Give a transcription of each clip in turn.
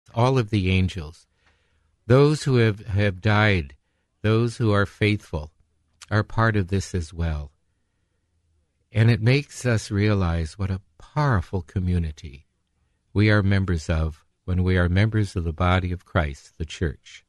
all of the angels, those who have died, those who are faithful, are part of this as well. And it makes us realize what a powerful community we are members of when we are members of the body of Christ, the church.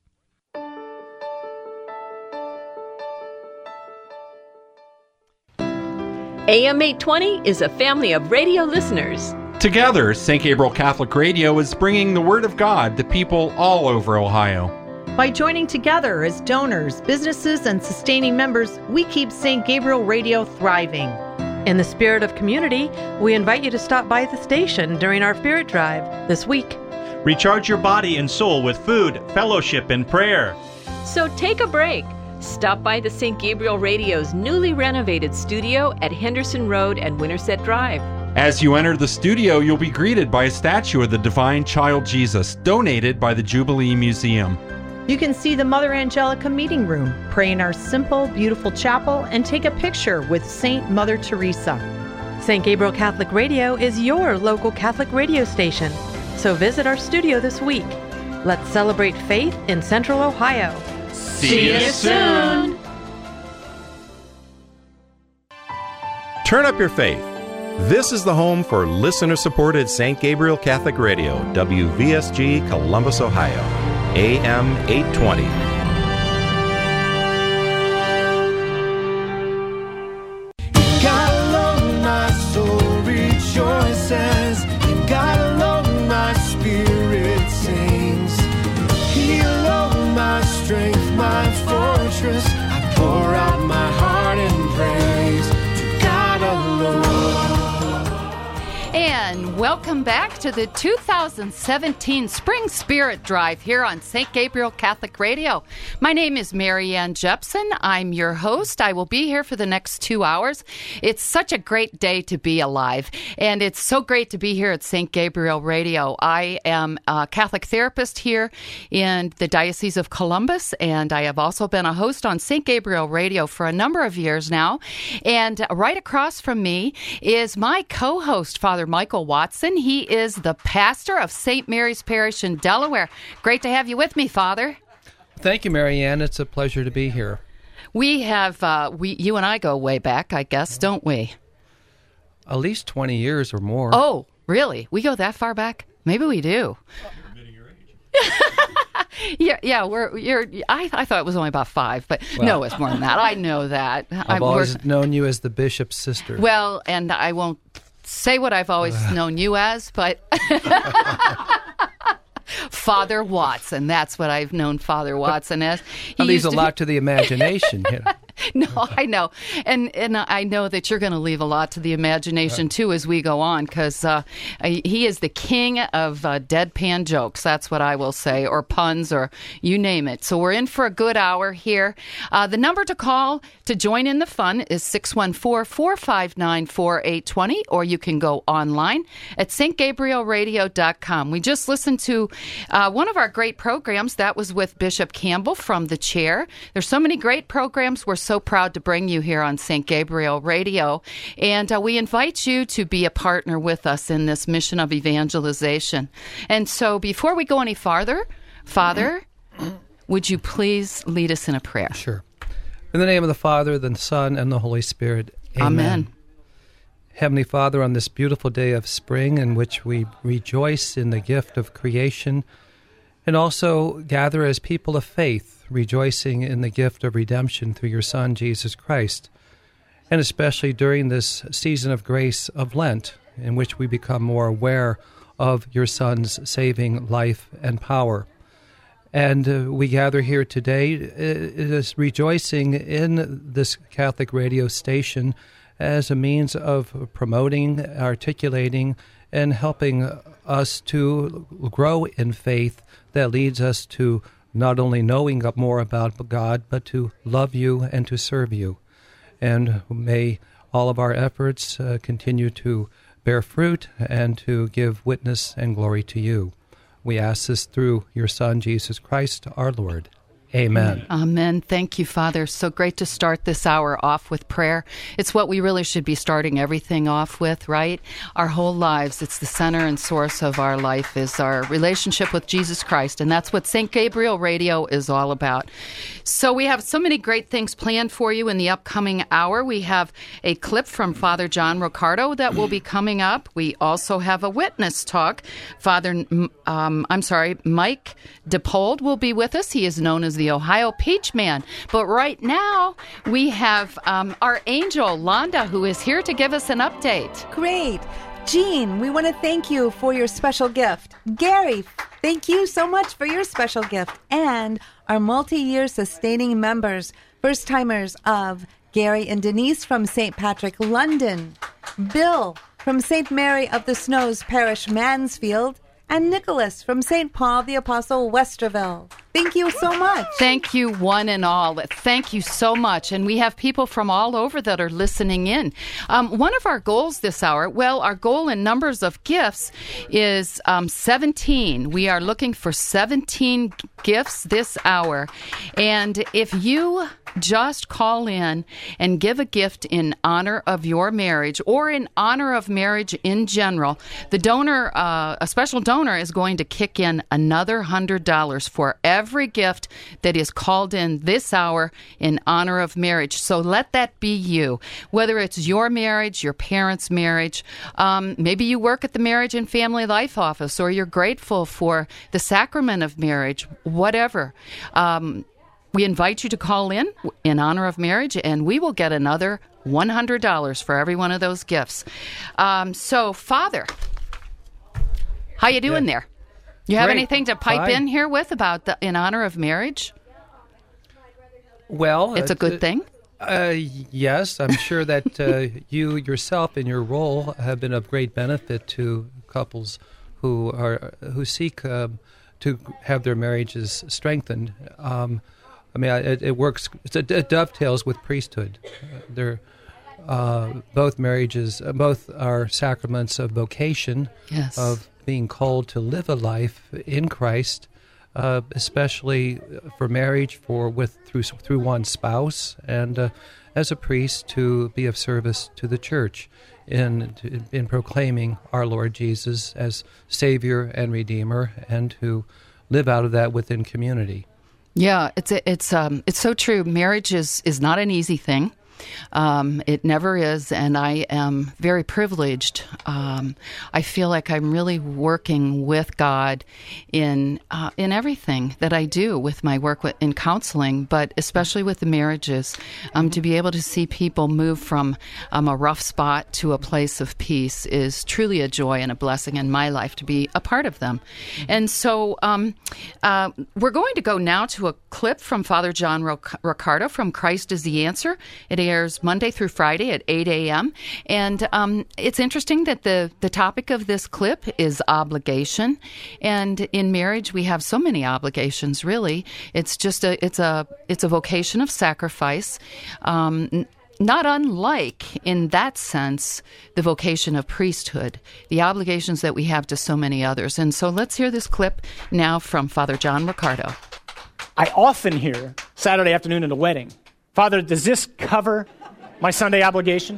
AM 820 is a family of radio listeners. Together, St. Gabriel Catholic Radio is bringing the Word of God to people all over Ohio. By joining together as donors, businesses, and sustaining members, we keep St. Gabriel Radio thriving. In the spirit of community, we invite you to stop by the station during our Spirit Drive this week. Recharge your body and soul with food, fellowship, and prayer. So take a break. Stop by the St. Gabriel Radio's newly renovated studio at Henderson Road and Winterset Drive. As you enter the studio, you'll be greeted by a statue of the Divine Child Jesus, donated by the Jubilee Museum. You can see the Mother Angelica meeting room, pray in our simple, beautiful chapel, and take a picture with Saint Mother Teresa. St. Gabriel Catholic Radio is your local Catholic radio station, so visit our studio this week. Let's celebrate faith in Central Ohio. See you soon! Turn up your faith. This is the home for listener-supported St. Gabriel Catholic Radio, WVSG, Columbus, Ohio, AM 820. God alone, my soul rejoices. In God alone, my spirit sings. He alone, my strength, my fortress. I pour out my heart in praise to God alone. And welcome back to the 2017 Spring Spirit Drive here on St. Gabriel Catholic Radio. My name is Mary Ann Jepson. I'm your host. I will be here for the next 2 hours. It's such a great day to be alive, and it's so great to be here at St. Gabriel Radio. I am a Catholic therapist here in the Diocese of Columbus, and I have also been a host on St. Gabriel Radio for a number of years now. And right across from me is my co-host, Father Michael Watson. He is the pastor of St. Mary's Parish in Delaware. Great to have you with me, Father. Thank you, Mary Ann. It's a pleasure to be here. We have, you and I go way back, I guess, don't we? At least 20 years or more. Oh, really? We go that far back? Maybe we do. Yeah. I thought it was only about 5, but well, no, it's more than that. I know that. I've always known you as the bishop's sister. Well, and I won't say what I've always known you as, but Father Watson. That's what I've known Father Watson as. He leaves a lot to the imagination. No, I know. And I know that you're going to leave a lot to the imagination, too, as we go on, because he is the king of deadpan jokes. That's what I will say, or puns, or you name it. So we're in for a good hour here. The number to call to join in the fun is 614-459-4820, or you can go online at stgabrielradio.com. We just listened to one of our great programs. That was with Bishop Campbell from The Chair. There's so many great programs. We're so proud to bring you here on St. Gabriel Radio, and we invite you to be a partner with us in this mission of evangelization. And so before we go any farther, Father, would you please lead us in a prayer? Sure. In the name of the Father, the Son, and the Holy Spirit. Amen. Heavenly Father, on this beautiful day of spring in which we rejoice in the gift of creation and also gather as people of faith, rejoicing in the gift of redemption through your Son, Jesus Christ, and especially during this season of grace of Lent, in which we become more aware of your Son's saving life and power. And we gather here today is rejoicing in this Catholic radio station as a means of promoting, articulating, and helping us to grow in faith that leads us to not only knowing more about God, but to love you and to serve you. And may all of our efforts continue to bear fruit and to give witness and glory to you. We ask this through your Son, Jesus Christ, our Lord. Amen. Amen. Thank you, Father. So great to start this hour off with prayer. It's what we really should be starting everything off with, right? Our whole lives, it's the center and source of our life is our relationship with Jesus Christ, and that's what St. Gabriel Radio is all about. So we have so many great things planned for you in the upcoming hour. We have a clip from Father John Riccardo that will be coming up. We also have a witness talk. Mike DePold will be with us. He is known as the Ohio Peach Man. But right now, we have our angel, Londa, who is here to give us an update. Great. Jean, we want to thank you for your special gift. Gary, thank you so much for your special gift. And our multi-year sustaining members, first-timers of Gary and Denise from St. Patrick, London, Bill from St. Mary of the Snows Parish, Mansfield, and Nicholas from St. Paul the Apostle, Westerville. Thank you so much. Thank you, one and all. Thank you so much. And we have people from all over that are listening in. One of our goals this hour, our goal in numbers of gifts is 17. We are looking for 17 gifts this hour. And if you just call in and give a gift in honor of your marriage or in honor of marriage in general, the donor, a special donor, is going to kick in another $100 for every gift that is called in this hour in honor of marriage. So let that be you, whether it's your marriage, your parents' marriage, maybe you work at the Marriage and Family Life Office, or you're grateful for the sacrament of marriage, whatever. We invite you to call in honor of marriage, and we will get another $100 for every one of those gifts. So, Father, how you doing there? You have anything to pipe in here with about in honor of marriage? Well, it's a good thing. Yes, I'm sure that you yourself in your role have been of great benefit to couples who seek to have their marriages strengthened. It works. It dovetails with priesthood. Both marriages, both are sacraments of vocation, yes, of being called to live a life in Christ, especially for marriage, through one's spouse, and as a priest to be of service to the church in proclaiming our Lord Jesus as Savior and Redeemer, and to live out of that within community. Yeah, it's so true. Marriage is not an easy thing. It never is, and I am very privileged. I feel like I'm really working with God in everything that I do with my work in counseling, but especially with the marriages, to be able to see people move from a rough spot to a place of peace is truly a joy and a blessing in my life to be a part of them. And so we're going to go now to a clip from Father John Riccardo from Christ is the Answer. It airs Monday through Friday at 8 a.m. And it's interesting that the topic of this clip is obligation. And in marriage, we have so many obligations, really. It's just it's a vocation of sacrifice. Not unlike, in that sense, the vocation of priesthood, the obligations that we have to so many others. And so let's hear this clip now from Father John Riccardo. I often hear Saturday afternoon at a wedding, Father, does this cover my Sunday obligation?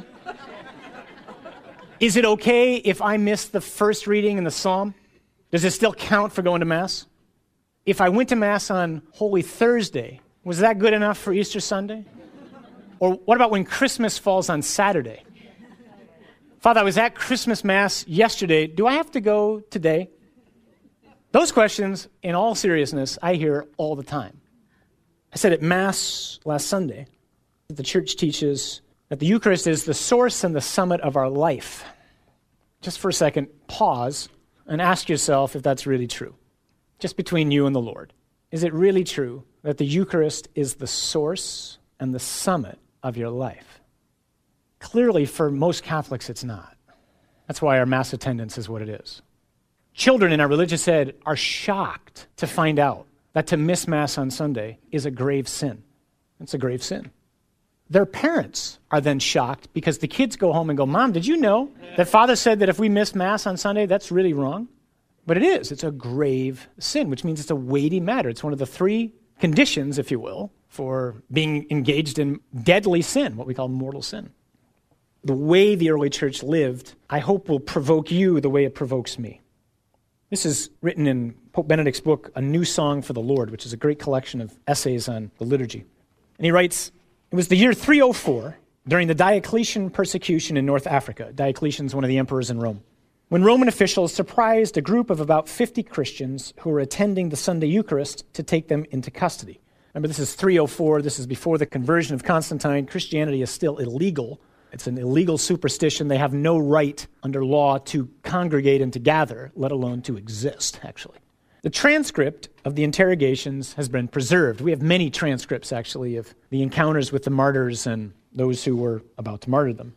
Is it okay if I miss the first reading in the psalm? Does it still count for going to Mass? If I went to Mass on Holy Thursday, was that good enough for Easter Sunday? Or what about when Christmas falls on Saturday? Father, I was at Christmas Mass yesterday. Do I have to go today? Those questions, in all seriousness, I hear all the time. I said at Mass last Sunday that the Church teaches that the Eucharist is the source and the summit of our life. Just for a second, pause and ask yourself if that's really true. Just between you and the Lord. Is it really true that the Eucharist is the source and the summit of your life? Clearly, for most Catholics, it's not. That's why our Mass attendance is what it is. Children in our religious ed are shocked to find out that to miss Mass on Sunday is a grave sin. It's a grave sin. Their parents are then shocked because the kids go home and go, Mom, did you know that Father said that if we miss Mass on Sunday, that's really wrong? But it is. It's a grave sin, which means it's a weighty matter. It's one of the three conditions, if you will, for being engaged in deadly sin, what we call mortal sin. The way the early church lived, I hope, will provoke you the way it provokes me. This is written in Pope Benedict's book, A New Song for the Lord, which is a great collection of essays on the liturgy. And he writes, it was the year 304, during the Diocletian persecution in North Africa. Diocletian's one of the emperors in Rome. When Roman officials surprised a group of about 50 Christians who were attending the Sunday Eucharist to take them into custody. Remember, this is 304. This is before the conversion of Constantine. Christianity is still illegal. It's an illegal superstition. They have no right under law to congregate and to gather, let alone to exist, actually. The transcript of the interrogations has been preserved. We have many transcripts, actually, of the encounters with the martyrs and those who were about to martyr them.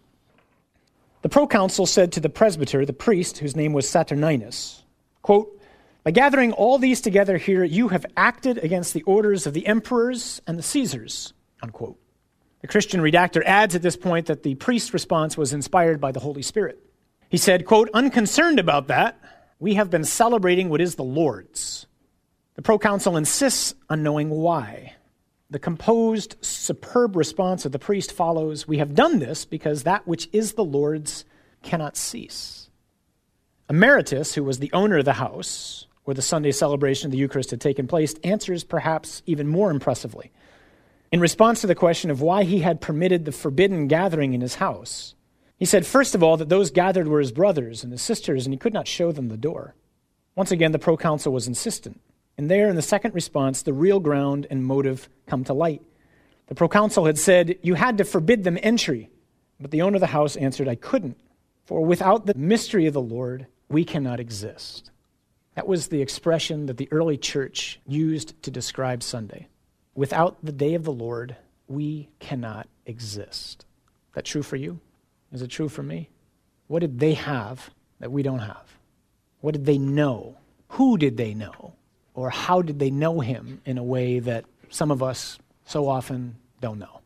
The proconsul said to the presbyter, the priest, whose name was Saturninus, quote, "By gathering all these together here, you have acted against the orders of the emperors and the Caesars," unquote. The Christian redactor adds at this point that the priest's response was inspired by the Holy Spirit. He said, quote, "Unconcerned about that, we have been celebrating what is the Lord's." The proconsul insists on knowing why. The composed, superb response of the priest follows, "We have done this because that which is the Lord's cannot cease." Emeritus, who was the owner of the house where the Sunday celebration of the Eucharist had taken place, answers perhaps even more impressively. In response to the question of why he had permitted the forbidden gathering in his house, he said, first of all, that those gathered were his brothers and his sisters, and he could not show them the door. Once again, the proconsul was insistent. And there, in the second response, the real ground and motive come to light. The proconsul had said, "You had to forbid them entry." But the owner of the house answered, "I couldn't, for without the mystery of the Lord, we cannot exist." That was the expression that the early church used to describe Sunday. Without the day of the Lord, we cannot exist. Is that true for you? Is it true for me? What did they have that we don't have? What did they know? Who did they know? Or how did they know him in a way that some of us so often don't know?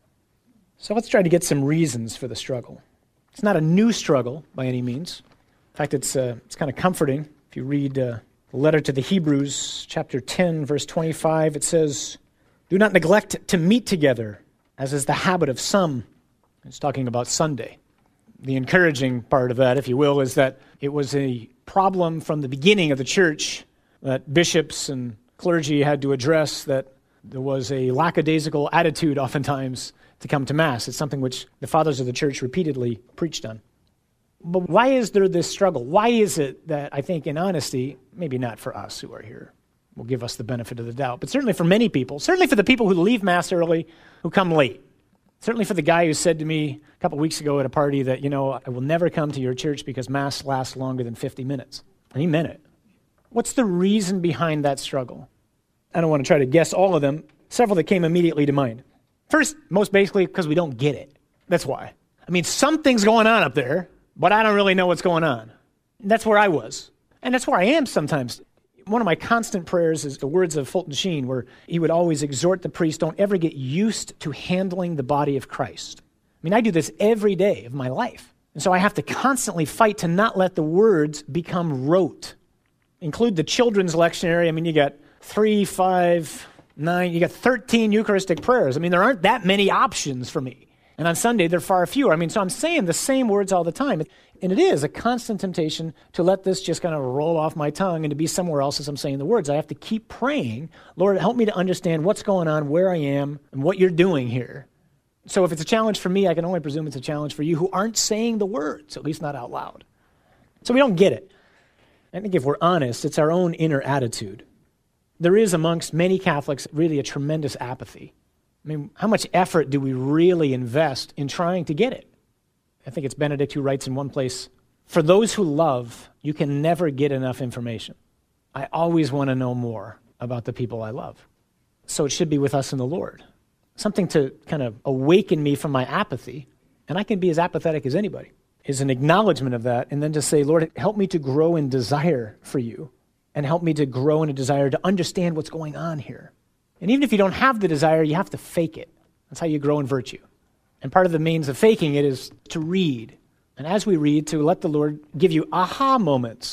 So let's try to get some reasons for the struggle. It's not a new struggle by any means. In fact, it's kind of comforting. If you read the letter to the Hebrews, chapter 10, verse 25, it says, "Do not neglect to meet together, as is the habit of some." It's talking about Sunday. The encouraging part of that, if you will, is that it was a problem from the beginning of the church that bishops and clergy had to address, that there was a lackadaisical attitude oftentimes to come to Mass. It's something which the fathers of the church repeatedly preached on. But why is there this struggle? Why is it that, I think in honesty, maybe not for us who are here, will give us the benefit of the doubt, but certainly for many people, certainly for the people who leave Mass early, who come late, certainly for the guy who said to me a couple weeks ago at a party that, I will never come to your church because Mass lasts longer than 50 minutes. And he meant it. What's the reason behind that struggle? I don't want to try to guess all of them. Several that came immediately to mind. First, most basically, because we don't get it. That's why. Something's going on up there, but I don't really know what's going on. That's where I was. And that's where I am sometimes. One of my constant prayers is the words of Fulton Sheen, where he would always exhort the priest, don't ever get used to handling the body of Christ. I do this every day of my life. And so I have to constantly fight to not let the words become rote. Include the children's lectionary. You got 3, 5, 9, you got 13 Eucharistic prayers. There aren't that many options for me. And on Sunday, there are far fewer. So I'm saying the same words all the time. And it is a constant temptation to let this just kind of roll off my tongue and to be somewhere else as I'm saying the words. I have to keep praying, Lord, help me to understand what's going on, where I am, and what you're doing here. So if it's a challenge for me, I can only presume it's a challenge for you who aren't saying the words, at least not out loud. So we don't get it. I think if we're honest, it's our own inner attitude. There is amongst many Catholics really a tremendous apathy. How much effort do we really invest in trying to get it? I think it's Benedict who writes in one place, "For those who love, you can never get enough information. I always want to know more about the people I love." So it should be with us in the Lord. Something to kind of awaken me from my apathy, and I can be as apathetic as anybody, is an acknowledgement of that, and then to say, Lord, help me to grow in desire for you, and help me to grow in a desire to understand what's going on here. And even if you don't have the desire, you have to fake it. That's how you grow in virtue. And part of the means of faking it is to read. And as we read, to let the Lord give you aha moments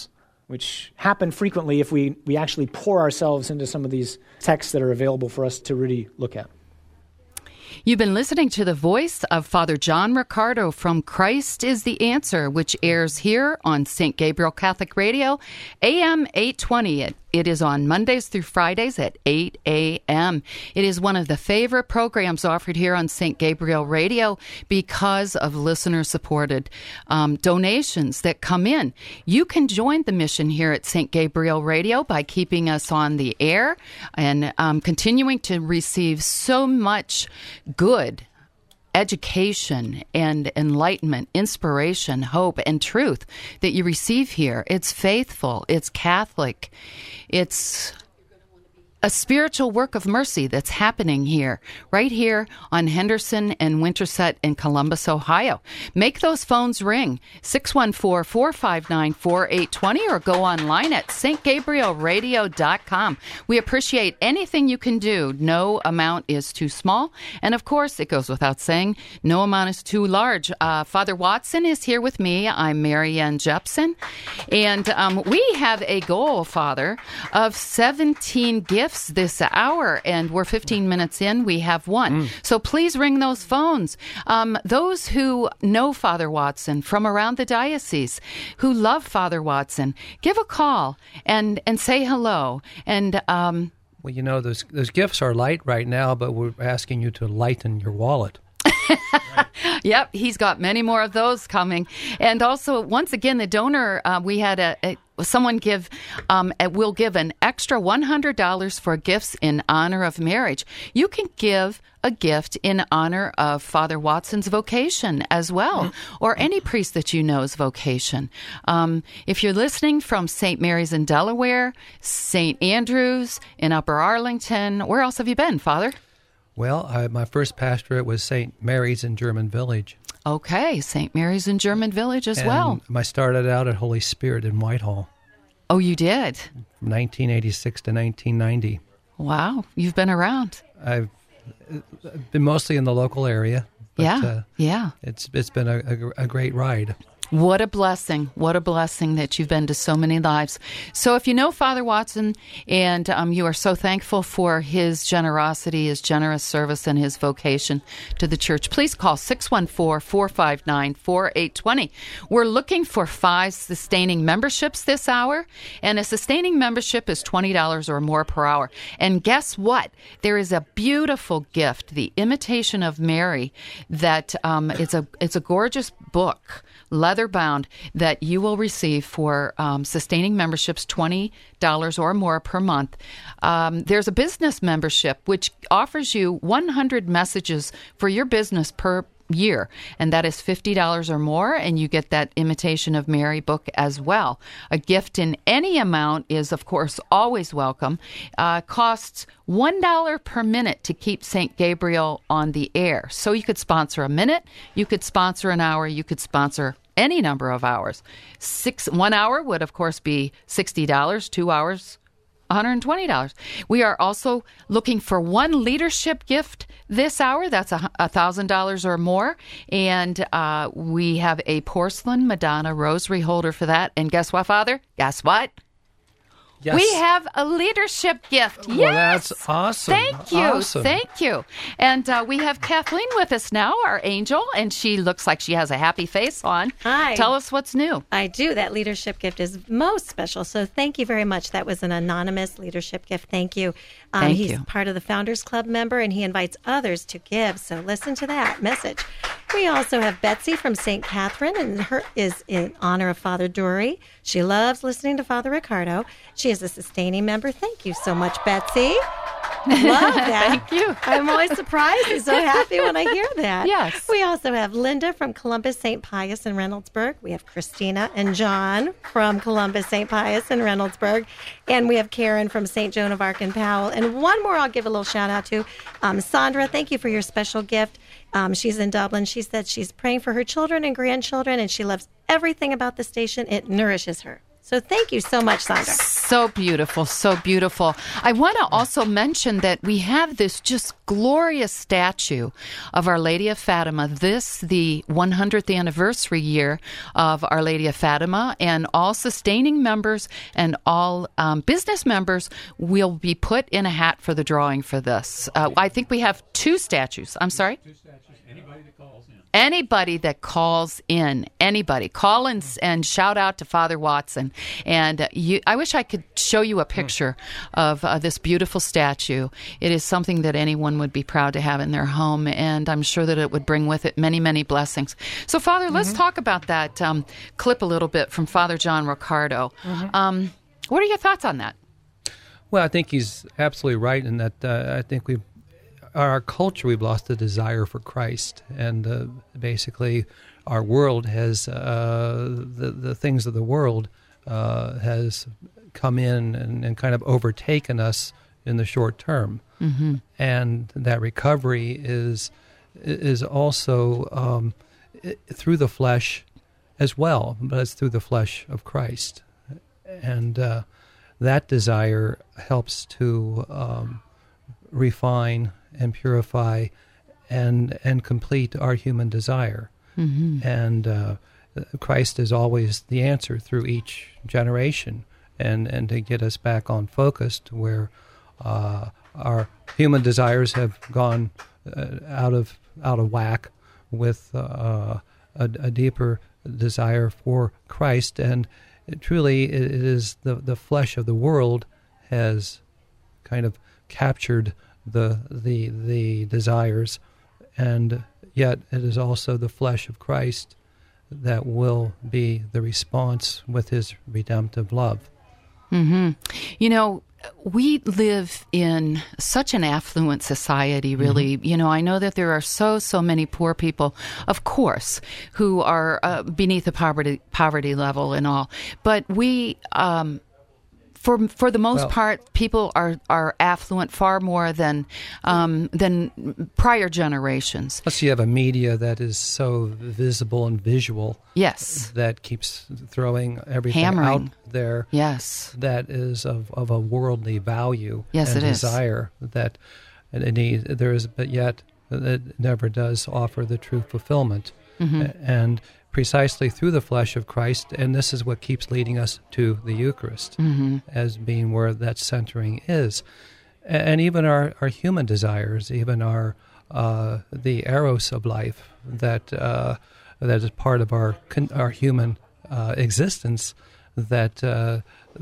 which happen frequently if we actually pour ourselves into some of these texts that are available for us to really look at. You've been listening to the voice of Father John Riccardo from Christ is the Answer, which airs here on St. Gabriel Catholic Radio, AM 820. It is on Mondays through Fridays at 8 a.m. It is one of the favorite programs offered here on St. Gabriel Radio because of listener-supported donations that come in. You can join the mission here at St. Gabriel Radio by keeping us on the air and continuing to receive so much good education and enlightenment, inspiration, hope, and truth that you receive here. It's faithful. It's Catholic. It's a spiritual work of mercy that's happening here, right here on Henderson and Winterset in Columbus, Ohio. Make those phones ring, 614-459-4820, or go online at stgabrielradio.com. We appreciate anything you can do. No amount is too small. And of course, it goes without saying, no amount is too large. Father Watson is here with me. I'm Mary Ann Jepson. And we have a goal, Father, of 17 gifts this hour, and we're 15 minutes in. We have one. So please ring those phones. Those who know Father Watson from around the diocese, who love Father Watson, give a call and say hello. And well, you know, those gifts are light right now, but we're asking you to lighten your wallet. Yep, he's got many more of those coming. And also, once again, the donor, we had someone will give an extra $100 for gifts in honor of marriage. You can give a gift in honor of Father Watson's vocation as well, or any priest that you know's vocation. If you're listening from St. Mary's in Delaware, St. Andrews in Upper Arlington, where else have you been, Father? Well, my first pastorate was St. Mary's in German Village. Okay, St. Mary's in German Village as well. I started out at Holy Spirit in Whitehall. Oh, you did? From 1986 to 1990. Wow, you've been around. I've been mostly in the local area. But, yeah. It's been a great ride. What a blessing. What a blessing that you've been to so many lives. So if you know Father Watson and you are so thankful for his generosity, his generous service, and his vocation to the church, please call 614-459-4820. We're looking for 5 sustaining memberships this hour, and a sustaining membership is $20 or more per hour. And guess what? There is a beautiful gift, The Imitation of Mary, that it's a gorgeous book, leather-bound, that you will receive for sustaining memberships, $20 or more per month. There's a business membership, which offers you 100 messages for your business per year, and that is $50 or more, and you get that Imitation of Mary book as well. A gift in any amount is, of course, always welcome. Costs $1 per minute to keep St. Gabriel on the air. So you could sponsor a minute, you could sponsor an hour, you could sponsor any number of hours. 1 hour would, of course, be $60, 2 hours, $120. We are also looking for one leadership gift this hour. That's $1,000 or more. And we have a porcelain Madonna rosary holder for that. And guess what, Father? Guess what? Yes. We have a leadership gift. Well, yes. that's awesome. Thank you. Awesome. Thank you. And we have Kathleen with us now, our angel, and she looks like she has a happy face on. Hi. Tell us what's new. I do. That leadership gift is most special. So thank you very much. That was an anonymous leadership gift. Thank you. He's part of the Founders Club member, and he invites others to give. So listen to that message. We also have Betsy from St. Catherine, and her is in honor of Father Dury. She loves listening to Father Riccardo. She is a sustaining member. Thank you so much, Betsy. Love that. Thank you. I'm always surprised and so happy when I hear that. Yes. We also have Linda from Columbus St. Pius in Reynoldsburg. We have Christina and John from Columbus St. Pius in Reynoldsburg. And we have Karen from St. Joan of Arc in Powell. And one more I'll give a little shout out to. Sandra, thank you for your special gift. She's in Dublin. She said she's praying for her children and grandchildren, and she loves everything about the station. It nourishes her. So thank you so much, Sandra. So beautiful, so beautiful. I want to also mention that we have this just glorious statue of Our Lady of Fatima. This, the 100th anniversary year of Our Lady of Fatima, and all sustaining members and all business members will be put in a hat for the drawing for this. I think we have 2 statues. I'm sorry? 2 statues. Anybody that calls in, anybody. Call in and shout out to Father Watson. And I wish I could show you a picture of this beautiful statue. It is something that anyone would be proud to have in their home, and I'm sure that it would bring with it many, many blessings. So, Father, let's talk about that clip a little bit from Father John Riccardo. What are your thoughts on that? Well, I think he's absolutely right in that I think our culture, we've lost the desire for Christ, and basically our world has, the things of the world has come in and kind of overtaken us in the short term. Mm-hmm. And that recovery is also through the flesh as well, but it's through the flesh of Christ. And that desire helps to refine and purify and complete our human desire. Mm-hmm. And Christ is always the answer through each generation, and to get us back on focus to where our human desires have gone out of whack with a deeper desire for Christ. And truly it is the flesh of the world has kind of captured the desires, and yet it is also the flesh of Christ that will be the response with his redemptive love. Mm-hmm. You know, we live in such an affluent society, really. Mm-hmm. You know, I know that there are so many poor people, of course, who are beneath the poverty level and all. But we... For the most part, people are affluent far more than prior generations. Plus, you have a media that is so visible and visual. Yes, that keeps throwing everything out there. Yes, that is of a worldly value. Yes, and it desire is. That there is, but yet it never does offer the true fulfillment. Mm-hmm. And precisely through the flesh of Christ, and this is what keeps leading us to the Eucharist, mm-hmm. as being where that centering is. And even our human desires, even our the eros of life that is part of our human existence, that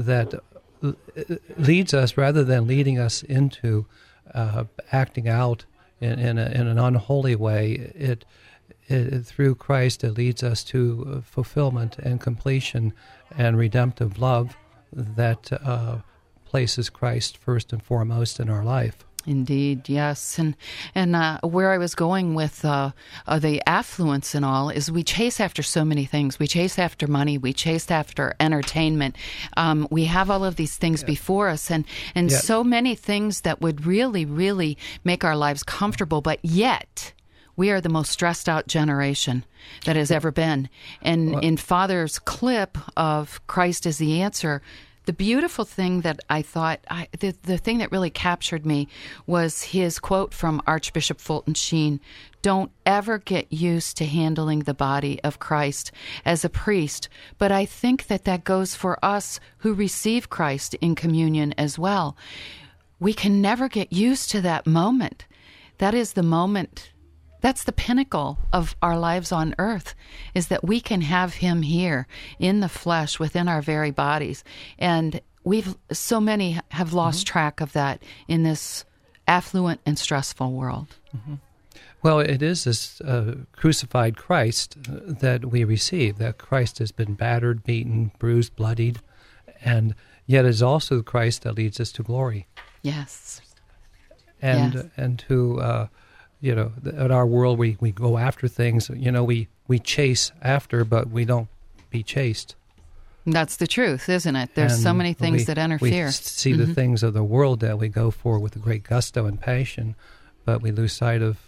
leads us, rather than leading us into acting out in an unholy way, it through Christ, it leads us to fulfillment and completion and redemptive love that places Christ first and foremost in our life. Indeed, yes. And where I was going with the affluence and all is we chase after so many things. We chase after money. We chase after entertainment. We have all of these things before us and so many things that would really, really make our lives comfortable, but yet... we are the most stressed out generation that has ever been. And in Father's clip of Christ is the Answer, the beautiful thing that I thought, the thing that really captured me was his quote from Archbishop Fulton Sheen: "Don't ever get used to handling the body of Christ as a priest." But I think that goes for us who receive Christ in communion as well. We can never get used to that moment. That is the moment. That's the pinnacle of our lives on earth, is that we can have him here in the flesh within our very bodies. And so many have lost mm-hmm. track of that in this affluent and stressful world. Mm-hmm. Well, it is this crucified Christ that we receive, that Christ has been battered, beaten, bruised, bloodied, and yet it is also Christ that leads us to glory. Yes. And to... in our world, we go after things. We chase after, but we don't be chased. That's the truth, isn't it? There's so many things that interfere. We see mm-hmm. the things of the world that we go for with a great gusto and passion, but we lose sight of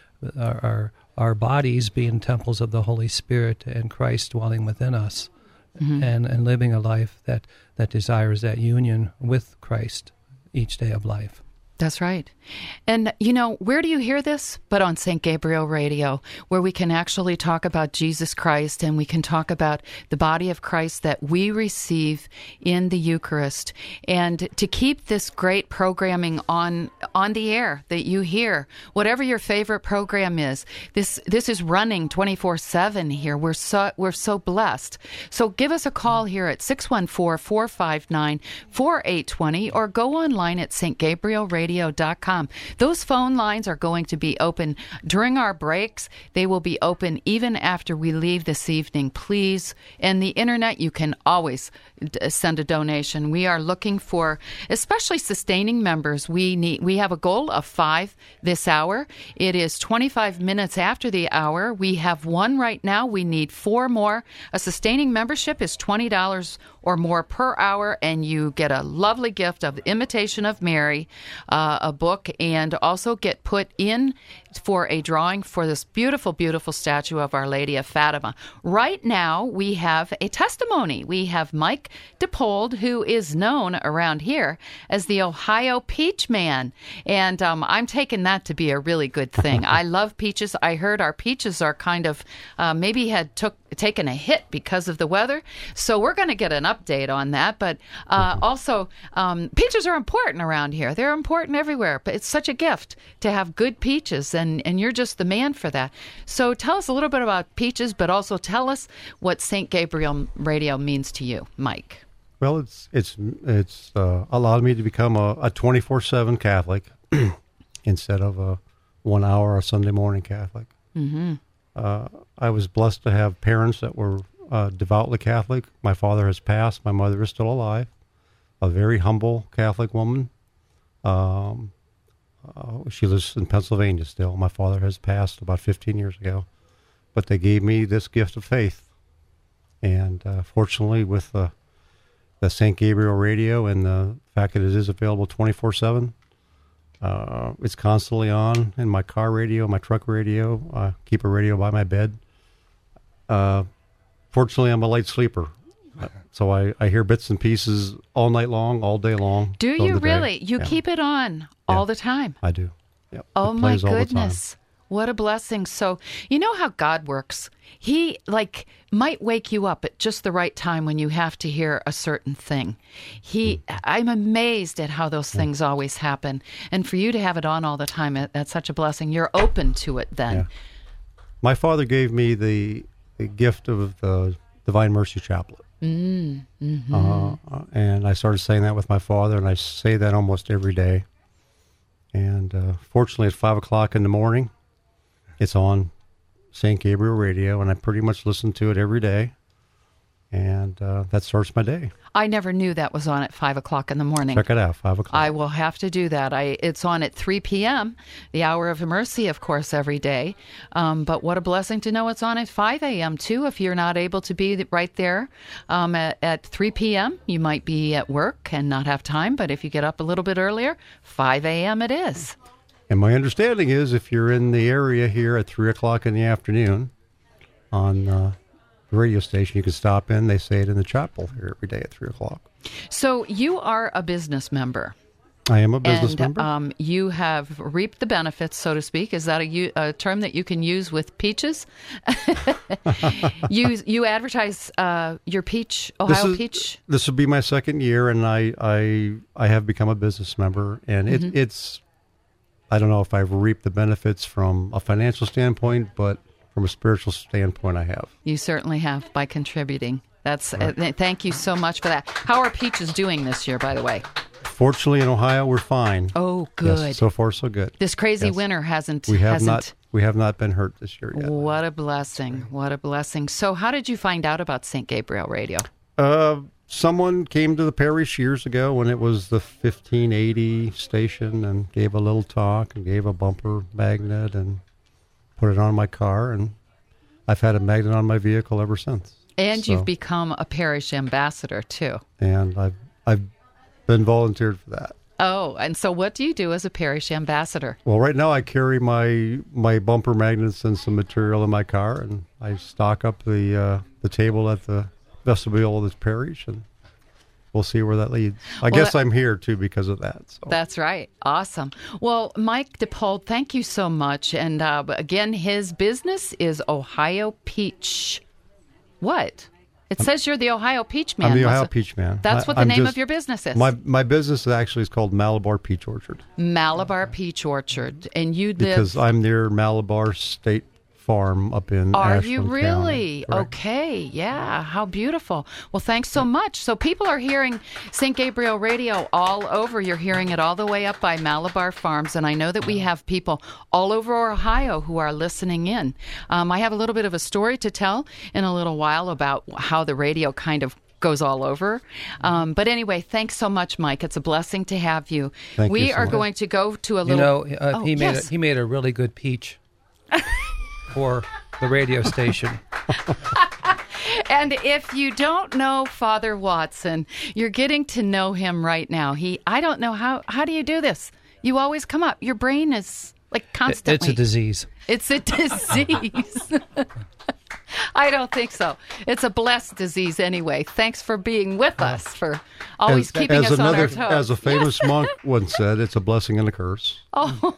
our bodies being temples of the Holy Spirit and Christ dwelling within us. and living a life that desires that union with Christ each day of life. That's right. And, where do you hear this? But on St. Gabriel Radio, where we can actually talk about Jesus Christ, and we can talk about the body of Christ that we receive in the Eucharist. And to keep this great programming on the air that you hear, whatever your favorite program is, this is running 24/7 here. We're so blessed. So give us a call here at 614-459-4820 or go online at stgabrielradio.com. Those phone lines are going to be open during our breaks. They will be open even after we leave this evening. Please, and the internet, you can always send a donation. We are looking for, especially sustaining members. We have a goal of 5 this hour. It is 25 minutes after the hour. We have 1 right now. We need 4 more. A sustaining membership is $20 or more per hour, and you get a lovely gift of Imitation of Mary, a book, and also get put in for a drawing for this beautiful, beautiful statue of Our Lady of Fatima. Right now, we have a testimony. We have Mike DePold, who is known around here as the Ohio Peach Man, and I'm taking that to be a really good thing. I love peaches. I heard our peaches are kind of maybe had taken a hit because of the weather, so we're going to get an update on that. But also, peaches are important around here. They're important everywhere, but it's such a gift to have good peaches, and you're just the man for that. So tell us a little bit about peaches, but also tell us what St. Gabriel Radio means to you, Mike. Well, it's allowed me to become a 24/7 Catholic instead of a 1 hour a Sunday morning Catholic. Mm-hmm. I was blessed to have parents that were devoutly Catholic. My father has passed. My mother is still alive. A very humble Catholic woman. She lives in Pennsylvania still. My father has passed about 15 years ago. But they gave me this gift of faith. And fortunately, with the St. Gabriel Radio and the fact that it is available 24/7, it's constantly on in my car radio, my truck radio. I keep a radio by my bed. Fortunately, I'm a light sleeper. So I hear bits and pieces all night long, all day long. Do you really? You keep it on all the time? I do. Yep. Oh, my goodness. What a blessing. So, you know how God works. He, might wake you up at just the right time when you have to hear a certain thing. I'm amazed at how those things always happen. And for you to have it on all the time, that's such a blessing. You're open to it then. Yeah. My father gave me the gift of the Divine Mercy Chaplet. Mm-hmm. And I started saying that with my father, and I say that almost every day. And fortunately, at 5 o'clock in the morning, it's on St. Gabriel Radio, and I pretty much listen to it every day. And that starts my day. I never knew that was on at 5 o'clock in the morning. Check it out, 5 o'clock. I will have to do that. It's on at 3 p.m., the Hour of Mercy, of course, every day. But what a blessing to know it's on at 5 a.m., too. If you're not able to be right there at 3 p.m., you might be at work and not have time. But if you get up a little bit earlier, 5 a.m. it is. And my understanding is if you're in the area here at 3 o'clock in the afternoon on the radio station, you can stop in. They say it in the chapel here every day at 3 o'clock. So you are a business member. I am a business member. You have reaped the benefits, so to speak. Is that a term that you can use with peaches? You advertise your peach, Ohio peach? This will be my second year, and I have become a business member. And it's, I don't know if I've reaped the benefits from a financial standpoint, but from a spiritual standpoint, I have. You certainly have by contributing. That's thank you so much for that. How are peaches doing this year, by the way? Fortunately, in Ohio, we're fine. Oh, good. Yes, so far, so good. This crazy winter hasn't. We have not been hurt this year yet. What a blessing! What a blessing. So, how did you find out about St. Gabriel Radio? Someone came to the parish years ago when it was the 1580 station and gave a little talk and gave a bumper magnet and put it on my car, and I've had a magnet on my vehicle ever since. And you've become a parish ambassador too. And I've been volunteered for that. Oh, and so what do you do as a parish ambassador? Well, right now I carry my bumper magnets and some material in my car, and I stock up the table at the vestibule of this parish, and we'll see where that leads. I guess I'm here, too, because of that. So. That's right. Awesome. Well, Mike DePaul, thank you so much. And again, his business is Ohio Peach. What? It says you're the Ohio Peach Man. I'm the Ohio Peach Man. That's what the name of your business is. My business actually is called Malabar Peach Orchard. Malabar Peach Orchard. And you live... Because I'm near Malabar State Farm up in Are Ashland you really? County. Okay, yeah, how beautiful. Well, thanks so much. So people are hearing St. Gabriel Radio all over. You're hearing it all the way up by Malabar Farms, and I know that we have people all over Ohio who are listening in. I have a little bit of a story to tell in a little while about how the radio kind of goes all over. But anyway, thanks so much, Mike. It's a blessing to have you. We are going to go to a little... He made a really good peach. For the radio station. And if you don't know Father Watson, you're getting to know him right now. I don't know how do you do this? You always come up. Your brain is like constantly. It's a disease. It's a disease. I don't think so. It's a blessed disease anyway. Thanks for being with us, for always keeping us on our toes. As a famous monk once said, it's a blessing and a curse. Oh.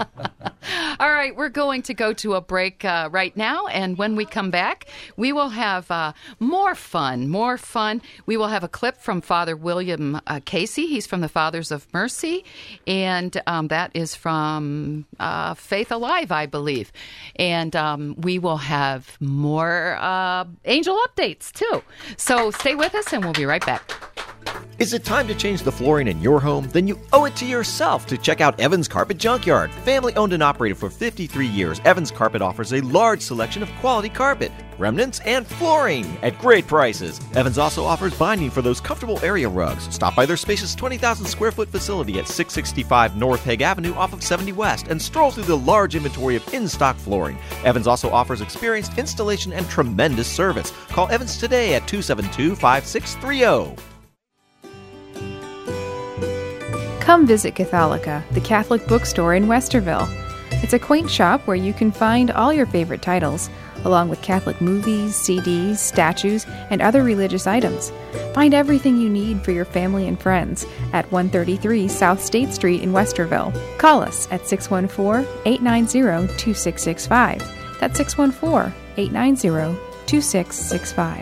All right, we're going to go to a break right now, and when we come back, we will have more fun. We will have a clip from Father William Casey. He's from the Fathers of Mercy, and that is from Faith Alive, I believe. And we will have more angel updates, too. So stay with us, and we'll be right back. Is it time to change the flooring in your home? Then you owe it to yourself to check out Evans Carpet Junkyard. Family owned and operated for 53 years, Evans Carpet offers a large selection of quality carpet, remnants, and flooring at great prices. Evans also offers binding for those comfortable area rugs. Stop by their spacious 20,000 square foot facility at 665 North Hague Avenue off of 70 West and stroll through the large inventory of in-stock flooring. Evans also offers experienced installation and tremendous service. Call Evans today at 272-5630. Come visit Catholica, the Catholic bookstore in Westerville. It's a quaint shop where you can find all your favorite titles, along with Catholic movies, CDs, statues, and other religious items. Find everything you need for your family and friends at 133 South State Street in Westerville. Call us at 614-890-2665. That's 614-890-2665.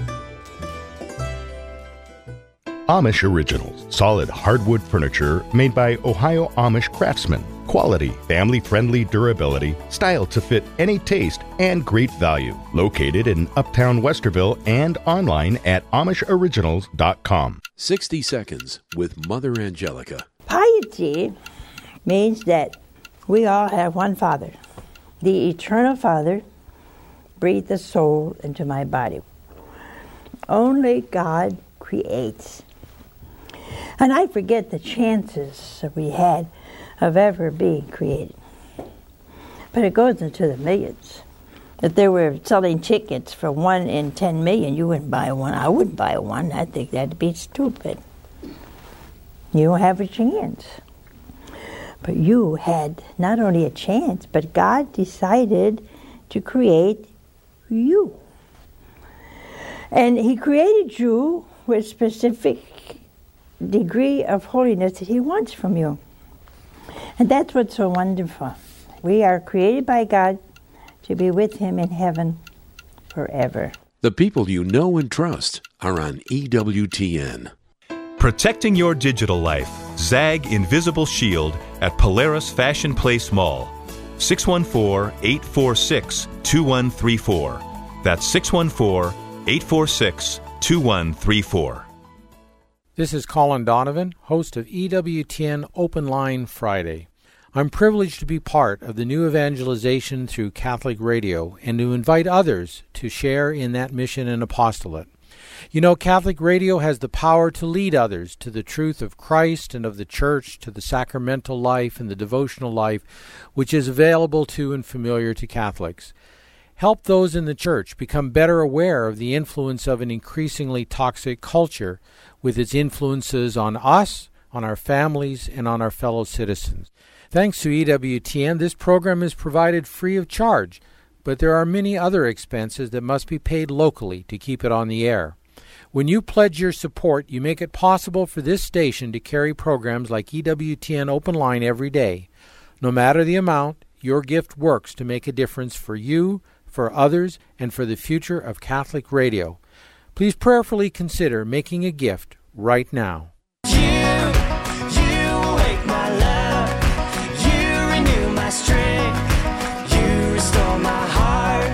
Amish Originals, solid hardwood furniture made by Ohio Amish craftsmen. Quality, family-friendly durability, style to fit any taste, and great value. Located in Uptown Westerville and online at AmishOriginals.com. 60 Seconds with Mother Angelica. Piety means that we all have one Father. The Eternal Father breathed the soul into my body. Only God creates. And I forget the chances that we had of ever being created. But it goes into the millions. If they were selling tickets for 1 in 10 million, you wouldn't buy one. I wouldn't buy one. I think that'd be stupid. You don't have a chance. But you had not only a chance, but God decided to create you. And He created you with specific degree of holiness that He wants from you. And that's what's so wonderful. We are created by God to be with Him in heaven forever. The people you know and trust are on EWTN. Protecting your digital life. ZAG Invisible Shield at Polaris Fashion Place Mall. 614-846-2134. That's 614-846-2134. This is Colin Donovan, host of EWTN Open Line Friday. I'm privileged to be part of the new evangelization through Catholic Radio and to invite others to share in that mission and apostolate. You know, Catholic Radio has the power to lead others to the truth of Christ and of the Church, to the sacramental life and the devotional life, which is available to and familiar to Catholics. Help those in the Church become better aware of the influence of an increasingly toxic culture with its influences on us, on our families, and on our fellow citizens. Thanks to EWTN, this program is provided free of charge, but there are many other expenses that must be paid locally to keep it on the air. When you pledge your support, you make it possible for this station to carry programs like EWTN Open Line every day. No matter the amount, your gift works to make a difference for you, for others, and for the future of Catholic radio. Please prayerfully consider making a gift right now. You wake my love, you renew my strength, you restore my heart.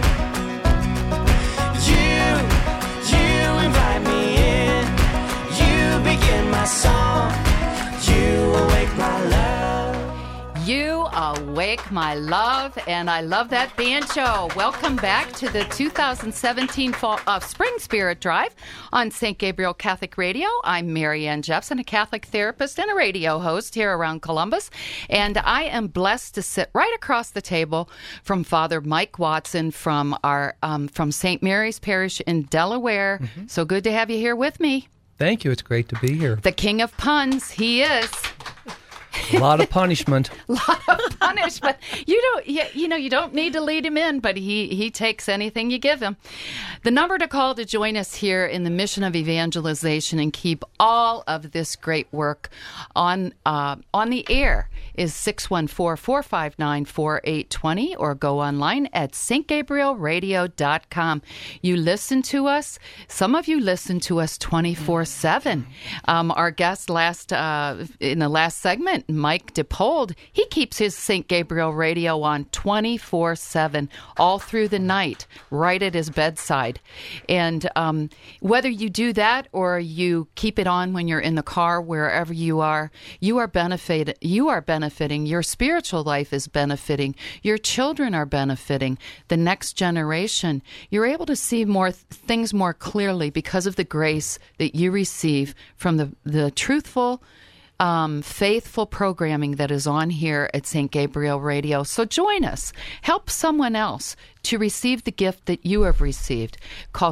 You invite me in, you begin my song, you awake my love. You awake my love, and I love that banjo. Welcome back to the 2017 Spring Spirit Drive on St. Gabriel Catholic Radio. I'm Mary Ann Jepson, a Catholic therapist and a radio host here around Columbus, and I am blessed to sit right across the table from Father Mike Watson from our from St. Mary's Parish in Delaware. Mm-hmm. So good to have you here with me. Thank you. It's great to be here. The king of puns, he is. A lot of punishment. A lot of punishment. You don't need to lead him in, but he takes anything you give him. The number to call to join us here in the mission of evangelization and keep all of this great work on the air is 614-459-4820, or go online at stgabrielradio.com. You listen to us. Some of you listen to us 24/7. Our guest in the last segment, Mike DePold, he keeps his St. Gabriel radio on 24/7, all through the night, right at his bedside. And whether you do that or you keep it on when you're in the car, wherever you are benefiting. Your spiritual life is benefiting. Your children are benefiting. The next generation, you're able to see more things more clearly because of the grace that you receive from the truthful, faithful programming that is on here at St. Gabriel Radio. So join us. Help someone else to receive the gift that you have received. Call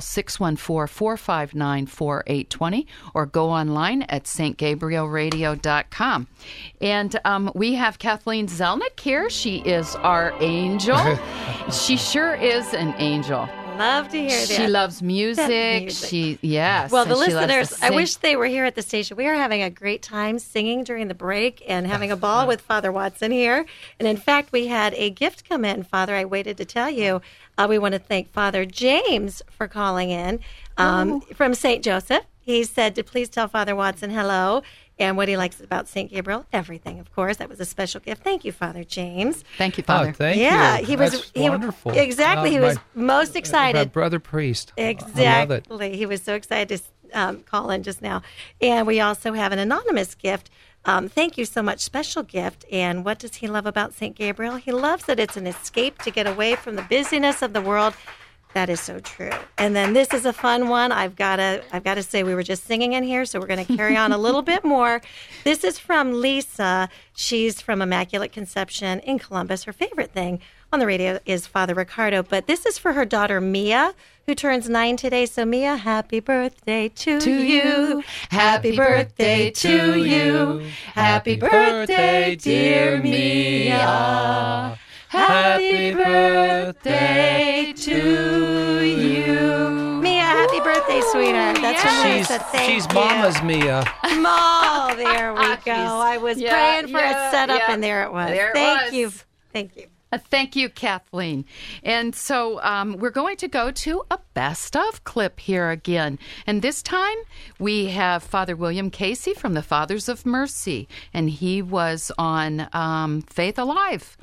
614-459-4820 or go online at stgabrielradio.com. And we have Kathleen Zelnick here. She is our angel. She sure is an angel. Love to hear that. She loves music. Yes. Well, the listeners, I wish they were here at the station. We are having a great time singing during the break and having a ball with Father Watson here. And in fact, we had a gift come in, Father. I waited to tell you. We want to thank Father James for calling in from St. Joseph. He said to please tell Father Watson hello and what he likes about St. Gabriel. Everything, of course. That was a special gift. Thank you, Father James. Thank you, Father. Oh, thank you. That's wonderful. Exactly. He was most excited. My brother priest. Exactly. I love it. He was so excited to call in just now. And we also have an anonymous gift. Thank you so much. Special gift. And what does he love about St. Gabriel? He loves that it's an escape to get away from the busyness of the world. That is so true. And then this is a fun one. I've got to say we were just singing in here, so we're going to carry on a little bit more. This is from Lisa. She's from Immaculate Conception in Columbus. Her favorite thing on the radio is Father Ricardo, but this is for her daughter Mia, who turns 9 today. So Mia, happy birthday to you. Happy birthday to you. Happy birthday, dear Mia. Happy birthday to you. Mia, happy birthday, sweetheart. That's from Lisa. Thank she's you. Mama's Mia. Oh, there we go. I was praying for a setup, and there it was. Thank you. Thank you. Thank you, Kathleen. And so we're going to go to a best of clip here again. And this time we have Father William Casey from the Fathers of Mercy. And he was on Faith Alive.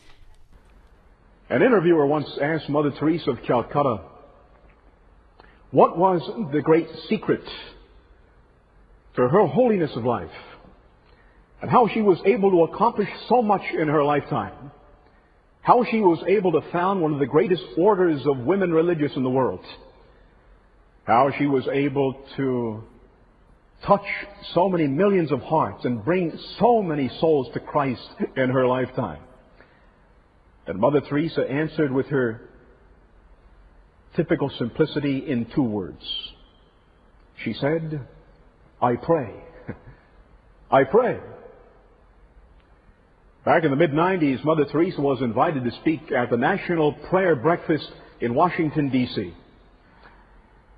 An interviewer once asked Mother Teresa of Calcutta, what was the great secret to her holiness of life and how she was able to accomplish so much in her lifetime, how she was able to found one of the greatest orders of women religious in the world, how she was able to touch so many millions of hearts and bring so many souls to Christ in her lifetime. And Mother Teresa answered with her typical simplicity in 2 words. She said, I pray. I pray. Back in the mid-90s, Mother Teresa was invited to speak at the National Prayer Breakfast in Washington, D.C.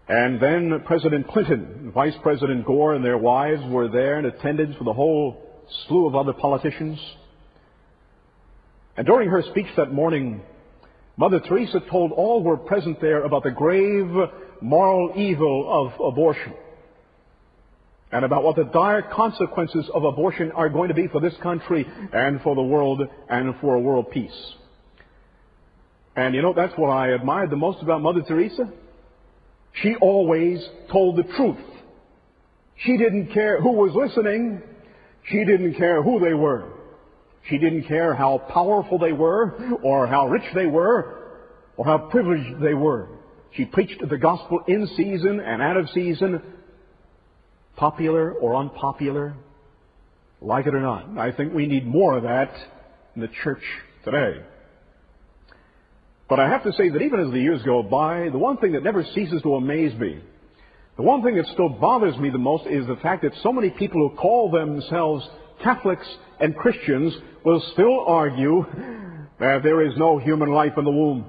And then President Clinton, Vice President Gore, and their wives were there in attendance with a whole slew of other politicians. And during her speech that morning, Mother Teresa told all who were present there about the grave moral evil of abortion and about what the dire consequences of abortion are going to be for this country and for the world and for world peace. And you know, that's what I admired the most about Mother Teresa. She always told the truth. She didn't care who was listening. She didn't care who they were. She didn't care how powerful they were, or how rich they were, or how privileged they were. She preached the gospel in season and out of season, popular or unpopular, like it or not. I think we need more of that in the church today. But I have to say that even as the years go by, the one thing that never ceases to amaze me, the one thing that still bothers me the most, is the fact that so many people who call themselves Catholics and Christians will still argue that there is no human life in the womb.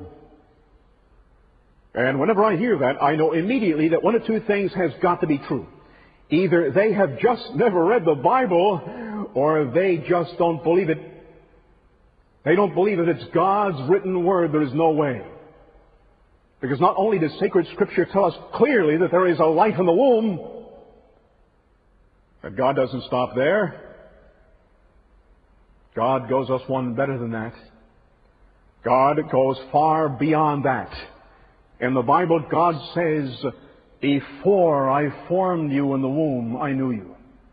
And whenever I hear that, I know immediately that one of two things has got to be true. Either they have just never read the Bible, or they just don't believe it. They don't believe that it's God's written word. There is no way. Because not only does sacred Scripture tell us clearly that there is a life in the womb, but God doesn't stop there. God goes us one better than that. God goes far beyond that. In the Bible, God says, "Before I formed you in the womb, I knew you."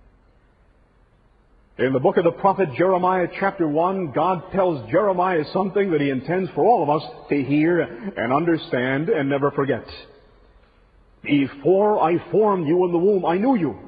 In the book of the prophet Jeremiah, chapter 1, God tells Jeremiah something that He intends for all of us to hear and understand and never forget. "Before I formed you in the womb, I knew you."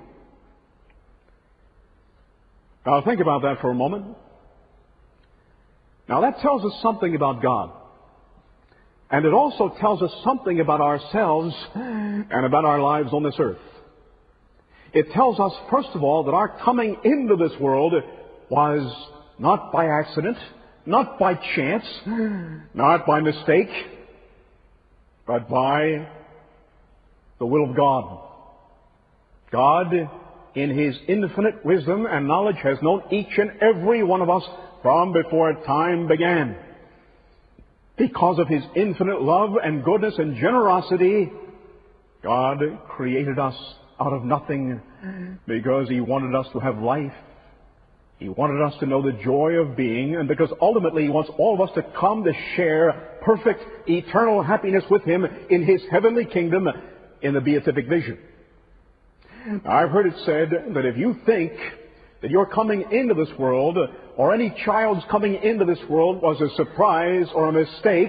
Now think about that for a moment. Now that tells us something about God. And it also tells us something about ourselves and about our lives on this earth. It tells us, first of all, that our coming into this world was not by accident, not by chance, not by mistake, but by the will of God. God, in His infinite wisdom and knowledge, has known each and every one of us from before time began. Because of His infinite love and goodness and generosity, God created us out of nothing because He wanted us to have life. He wanted us to know the joy of being, and because ultimately He wants all of us to come to share perfect, eternal happiness with Him in His heavenly kingdom in the beatific vision. I've heard it said that if you think that your coming into this world, or any child's coming into this world, was a surprise or a mistake,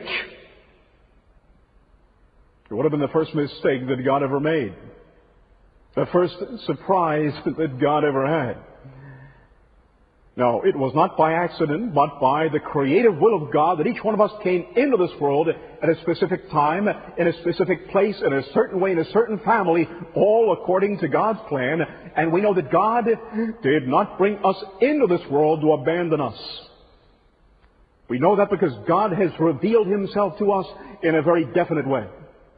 it would have been the first mistake that God ever made. The first surprise that God ever had. No, it was not by accident, but by the creative will of God that each one of us came into this world at a specific time, in a specific place, in a certain way, in a certain family, all according to God's plan. And we know that God did not bring us into this world to abandon us. We know that because God has revealed Himself to us in a very definite way.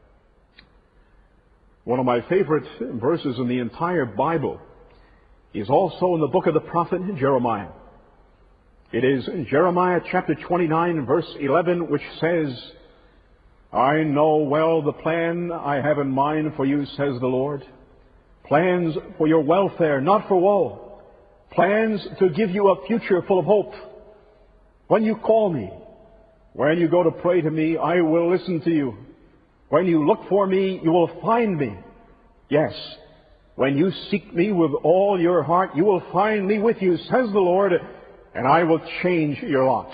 One of my favorite verses in the entire Bible is also in the book of the prophet Jeremiah. It is in Jeremiah chapter 29, verse 11, which says, "I know well the plan I have in mind for you, says the Lord. Plans for your welfare, not for woe. Plans to give you a future full of hope. When you call me, when you go to pray to me, I will listen to you. When you look for me, you will find me. Yes, when you seek me with all your heart, you will find me with you, says the Lord, and I will change your lot."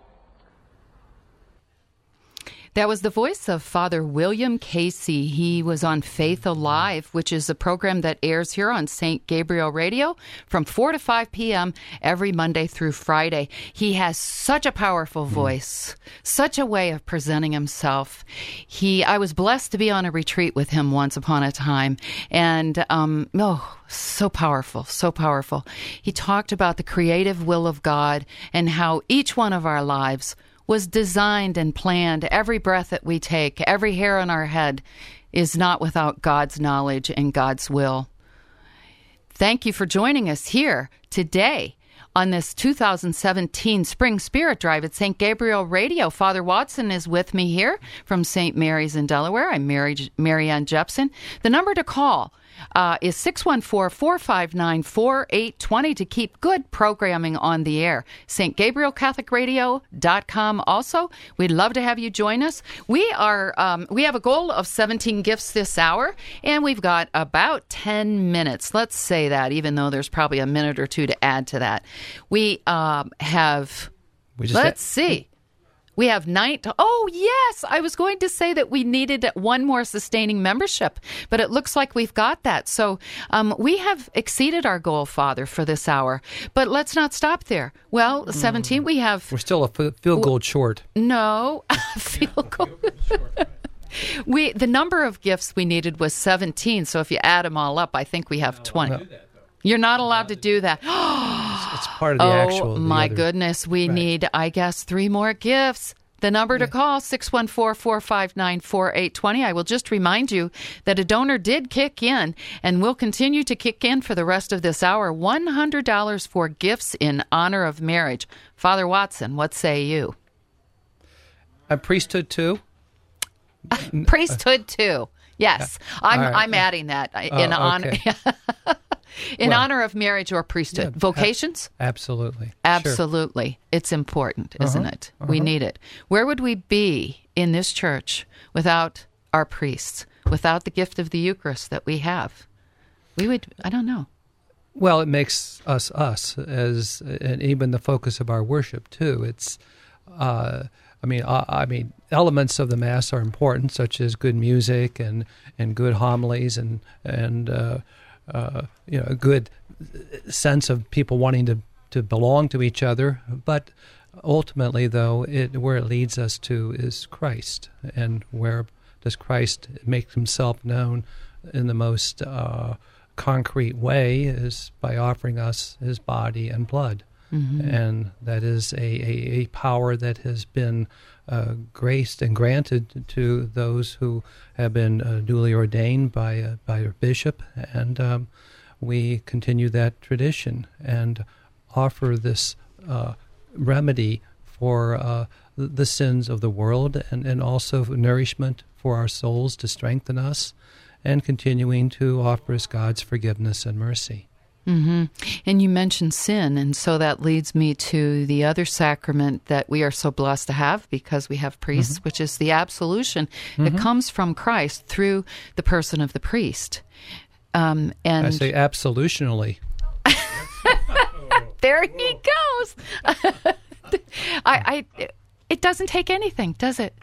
That was the voice of Father William Casey. He was on Faith Alive, which is a program that airs here on St. Gabriel Radio from 4 to 5 p.m. every Monday through Friday. He has such a powerful voice, such a way of presenting himself. I was blessed to be on a retreat with him once upon a time, and so powerful, so powerful. He talked about the creative will of God and how each one of our lives was designed and planned. Every breath that we take, every hair on our head, is not without God's knowledge and God's will. Thank you for joining us here today on this 2017 Spring Spirit Drive at St. Gabriel Radio. Father Watson is with me here from St. Mary's in Delaware. I'm Mary Ann Jepson. The number to call is 614-459-4820 to keep good programming on the air. stgabrielcatholicradio.com. Also, we'd love to have you join us. We have a goal of 17 gifts this hour, and we've got about 10 minutes. Let's say that, even though there's probably a minute or two to add to that. We have, let's see. We have 9. Oh, yes. I was going to say that we needed one more sustaining membership, but it looks like we've got that. So we have exceeded our goal, Father, for this hour. But let's not stop there. Well, 17, we have... We're still a field goal short. No, field goal. The number of gifts we needed was 17, so if you add them all up, I think we have 20. You're not allowed to do that. It's part of the actual. Oh, my goodness. We need, I guess, 3 more gifts. The number to call, 614-459-4820. I will just remind you that a donor did kick in and will continue to kick in for the rest of this hour. $100 for gifts in honor of marriage. Father Watson, what say you? Priesthood too? Priesthood too. Yes. I'm adding that in honor. In honor of marriage or priesthood. Vocations? Absolutely. Absolutely. Sure. It's important, isn't it? We need it. Where would we be in this church without our priests, without the gift of the Eucharist that we have? We would, I don't know. Well, it makes us as, and even the focus of our worship too. It's, I mean, elements of the Mass are important, such as good music and good homilies and a good sense of people wanting to belong to each other. But ultimately, though, where it leads us to is Christ. And where does Christ make himself known in the most concrete way is by offering us his body and blood. Mm-hmm. And that is a power that has been graced and granted to those who have been duly ordained by a bishop, and we continue that tradition and offer this remedy for the sins of the world, and also nourishment for our souls to strengthen us, and continuing to offer us God's forgiveness and mercy. Mm-hmm. And you mentioned sin, and so that leads me to the other sacrament that we are so blessed to have because we have priests, which is the absolution that comes from Christ through the person of the priest. And I say absolutionally. There he goes. It doesn't take anything, does it?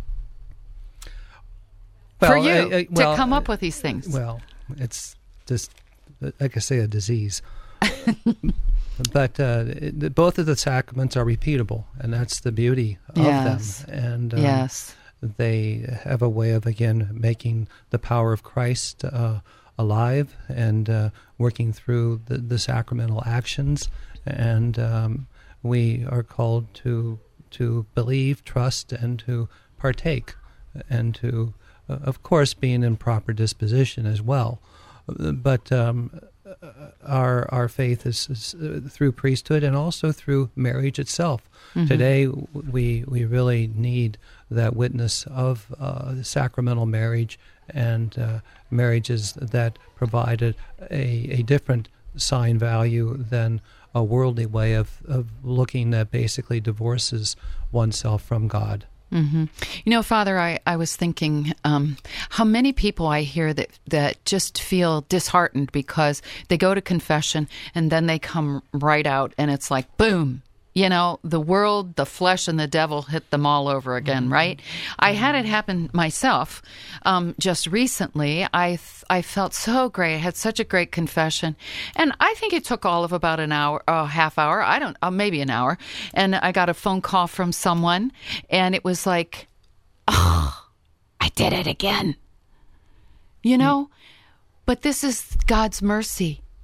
Well, for you to come up with these things. Well, it's just, like I say, a disease. But both of the sacraments are repeatable, and that's the beauty of them. And they have a way of, again, making the power of Christ alive and working through the sacramental actions. And we are called to believe, trust, and to partake, and to, of course, being in proper disposition as well. But our faith is through priesthood and also through marriage itself. Mm-hmm. Today, we really need that witness of sacramental marriage and marriages that provided a different sign value than a worldly way of looking that basically divorces oneself from God. Mm-hmm. You know, Father, I was thinking how many people I hear that just feel disheartened because they go to confession and then they come right out and it's like, boom, you know, the world, the flesh, and the devil hit them all over again, right? I had it happen myself just recently. I felt so great. I had such a great confession. And I think it took all of about an hour, half hour, maybe an hour. And I got a phone call from someone, and it was like, oh, I did it again. You know? But this is God's mercy.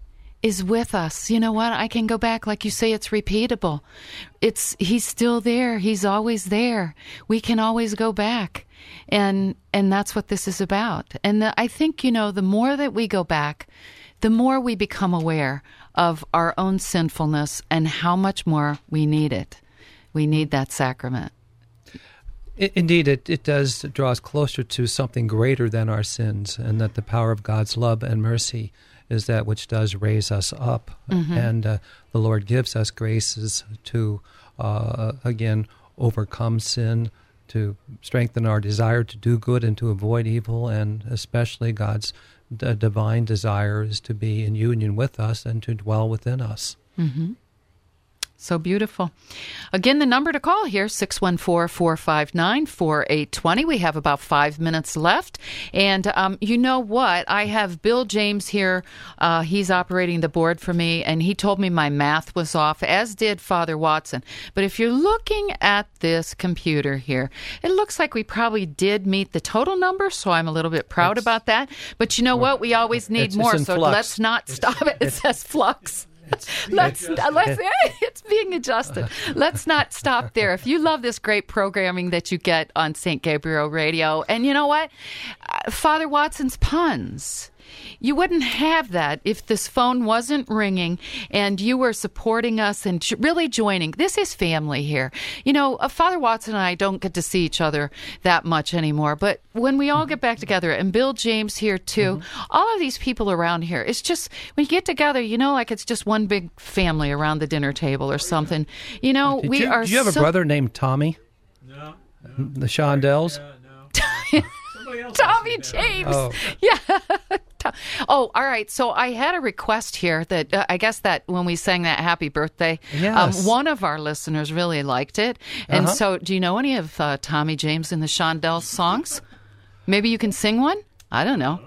is with us. You know what? I can go back, like you say, it's repeatable. He's still there. He's always there. We can always go back. And that's what this is about. And I think, the more that we go back, the more we become aware of our own sinfulness and how much more we need it. We need that sacrament. Indeed, it does draw us closer to something greater than our sins, and that the power of God's love and mercy is that which does raise us up. Mm-hmm. And the Lord gives us graces to, again, overcome sin, to strengthen our desire to do good and to avoid evil, and especially God's divine desire is to be in union with us and to dwell within us. Mm-hmm. So beautiful. Again, the number to call here, 614-459-4820. We have about 5 minutes left. And you know what? I have Bill James here. He's operating the board for me, and he told me my math was off, as did Father Watson. But if you're looking at this computer here, it looks like we probably did meet the total number, so I'm a little bit proud about that. But you know what? We always need more, so let's not stop it. It says flux. It's being adjusted. Let's not stop there. If you love this great programming that you get on St. Gabriel Radio, and you know what? Father Watson's puns. You wouldn't have that if this phone wasn't ringing and you were supporting us and really joining. This is family here. Father Watson and I don't get to see each other that much anymore, but when we all get back together, and Bill James here too, all of these people around here, it's just, when you get together, like it's just one big family around the dinner table or something. Do you have a brother named Tommy? No. The Shondells? No. Tommy James. Oh. Yeah. Oh, all right. So I had a request here that I guess that when we sang that happy birthday, yes. One of our listeners really liked it. And so do you know any of Tommy James and the Shondells songs? Maybe you can sing one? I don't know.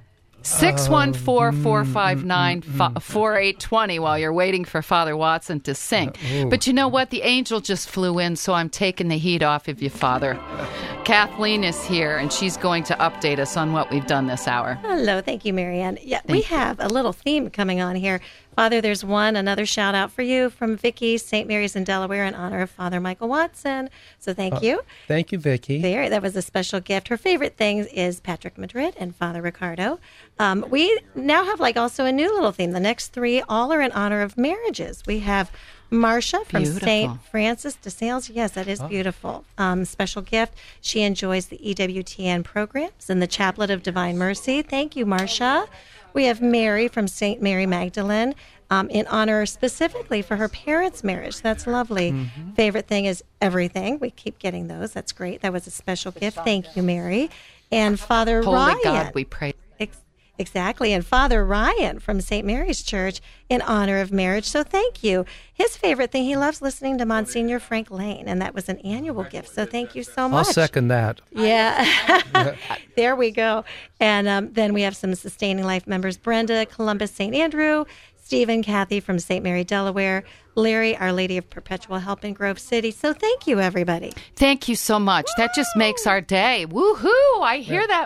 614-459-4820 while you're waiting for Father Watson to sing. But you know what? The angel just flew in, so I'm taking the heat off of you, Father. Kathleen is here, and she's going to update us on what we've done this hour. Hello. Thank you, Marianne. Yeah, we have a little theme coming on here. Father, there's another shout out for you from Vicki, St. Mary's in Delaware, in honor of Father Michael Watson. So thank you. Thank you, Vicki. That was a special gift. Her favorite thing is Patrick Madrid and Father Ricardo. We now have also a new little theme. The next three all are in honor of marriages. We have Marcia from St. Francis de Sales. Yes, that is beautiful. Special gift. She enjoys the EWTN programs and the Chaplet of Divine Mercy. Thank you, Marcia. We have Mary from St. Mary Magdalene in honor specifically for her parents' marriage. That's lovely. Mm-hmm. Favorite thing is everything. We keep getting those. That's great. That was a special gift. Thank you, Mary. And Father Ryan. Holy God, we pray. Exactly. And Father Ryan from St. Mary's Church in honor of marriage. So thank you. His favorite thing, he loves listening to Monsignor Frank Lane, and that was an annual gift. So thank you so much. I'll second that. Yeah. There we go. And then we have some Sustaining Life members, Brenda, Columbus, St. Andrew, Stephen, Kathy from St. Mary, Delaware, Larry, Our Lady of Perpetual Help in Grove City. So thank you, everybody. Thank you so much. Woo! That just makes our day. Woohoo! I hear that.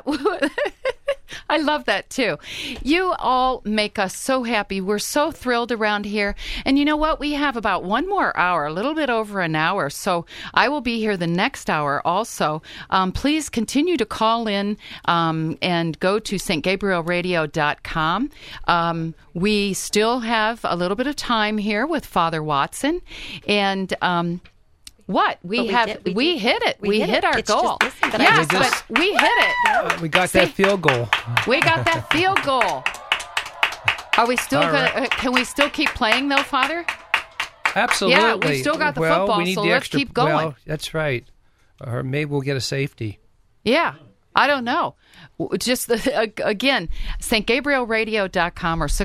I love that, too. You all make us so happy. We're so thrilled around here. And you know what? We have about one more hour, a little bit over an hour. So I will be here the next hour also. Please continue to call in and go to stgabrielradio.com. We still have a little bit of time here with Father Watson. And what? We hit it. We hit our goal. Yes, but we hit it. We got that field goal. We got that field goal. Are we still going? Can we still keep playing though, Father? Absolutely. Yeah, we still got the football, we need so the let's keep going. Well, that's right. Or maybe we'll get a safety. Yeah. I don't know. Just, again, stgabrielradio.com or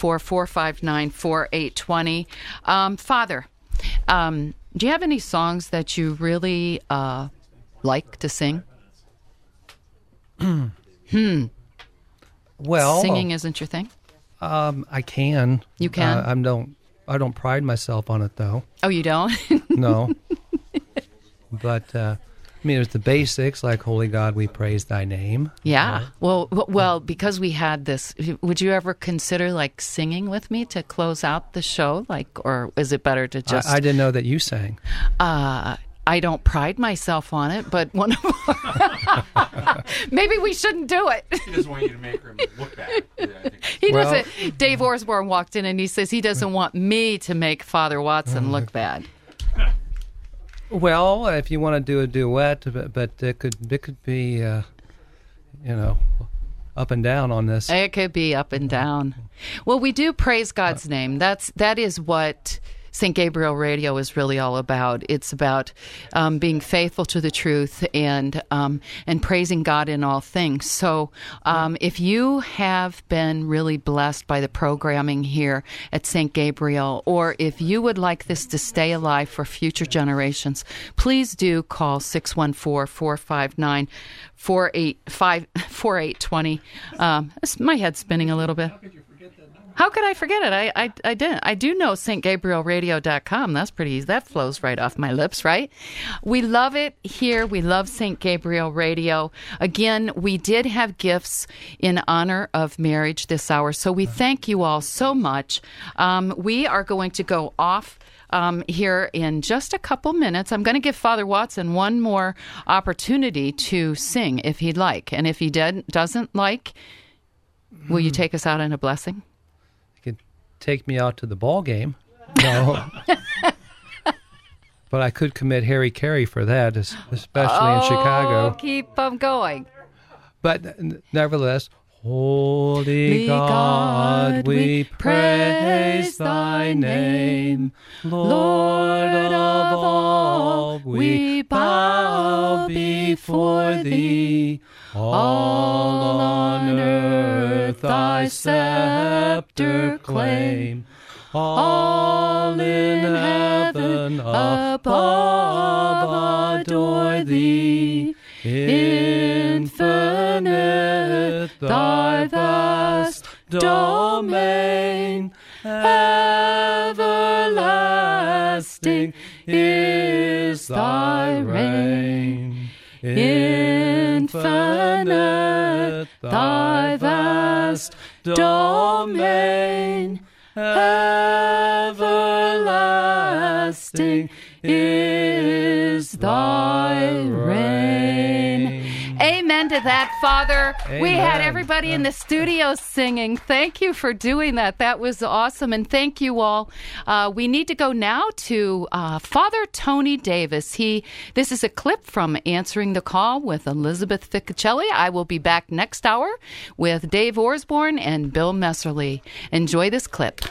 614-459-4820. Father, do you have any songs that you really like to sing? Well, singing isn't your thing? I can. You can? I don't pride myself on it, though. Oh, you don't? No. But I mean, there's the basics, like Holy God, we praise thy name. Yeah. Well, because we had this, would you ever consider like singing with me to close out the show? Or is it better to just... I didn't know that you sang. I don't pride myself on it, but one of maybe we shouldn't do it. He doesn't want you to make her look bad. He doesn't. Dave Orsborn walked in and he says he doesn't want me to make Father Watson look bad. Well, if you want to do a duet, but it could be, up and down on this. It could be up and down. Well, we do praise God's name. That is what St. Gabriel Radio is really all about. It's about being faithful to the truth and praising God in all things. So if you have been really blessed by the programming here at St. Gabriel, or if you would like this to stay alive for future generations, please do call 614-459-4820. My head's spinning a little bit. How could I forget it? I didn't. I do know stgabrielradio.com. That's pretty easy. That flows right off my lips, right? We love it here. We love St. Gabriel Radio. Again, we did have gifts in honor of marriage this hour, so we thank you all so much. We are going to go off here in just a couple minutes. I'm going to give Father Watson one more opportunity to sing if he'd like. And if he doesn't like, will you take us out in a blessing? Take me out to the ball game. No. But I could commit Harry Carey for that, especially in Chicago. Keep them going. But nevertheless, Holy God, we praise thy name. Lord of all, we bow before thee. All on earth thy scepter claim. All in heaven above adore thee. Infinite thy vast domain, everlasting is thy reign. Infinite thy vast domain, everlasting is thy reign. Amen to that, Father. Amen. We had everybody in the studio singing. Thank you for doing that. That was awesome. And thank you all. We need to go now to Father Tony Davis. This is a clip from Answering the Call with Elizabeth Ficocelli. I will be back next hour with Dave Orsborn and Bill Messerly. Enjoy this clip.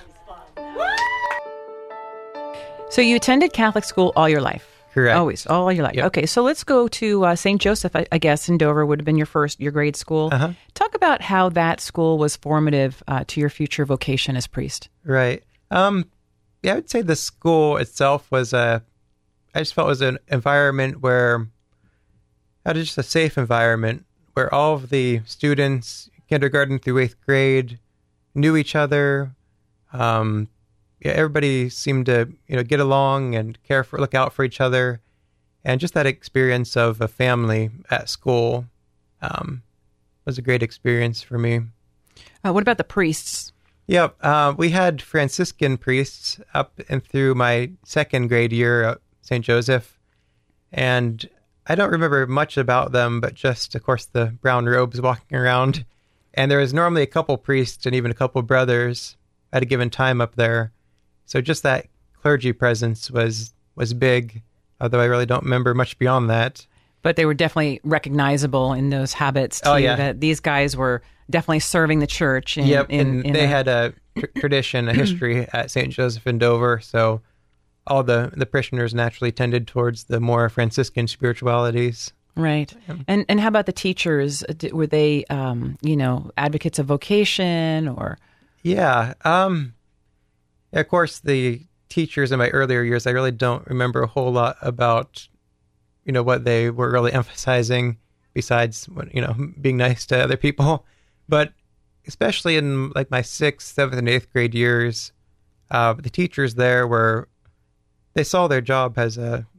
So you attended Catholic school all your life? Correct. Always, all your life. Yep. Okay, so let's go to St. Joseph, I guess, in Dover would have been your grade school. Uh-huh. Talk about how that school was formative to your future vocation as priest. Right. I would say the school itself was I just felt it was an environment where, just a safe environment where all of the students, kindergarten through 8th grade, knew each other. Everybody seemed to, get along and look out for each other. And just that experience of a family at school was a great experience for me. What about the priests? Yep. We had Franciscan priests up and through my 2nd grade year at St. Joseph. And I don't remember much about them, but just, of course, the brown robes walking around. And there was normally a couple priests and even a couple brothers at a given time up there. So just that clergy presence was big, although I really don't remember much beyond that. But they were definitely recognizable in those habits, too, that these guys were definitely serving the church. They had a tradition, a history at St. Joseph in Dover, so all the parishioners naturally tended towards the more Franciscan spiritualities. Right. And how about the teachers? Were they, advocates of vocation or... Yeah. Of course, the teachers in my earlier years, I really don't remember a whole lot about, what they were really emphasizing besides, being nice to other people. But especially in like my 6th, 7th, and 8th grade years, the teachers there they saw their job as a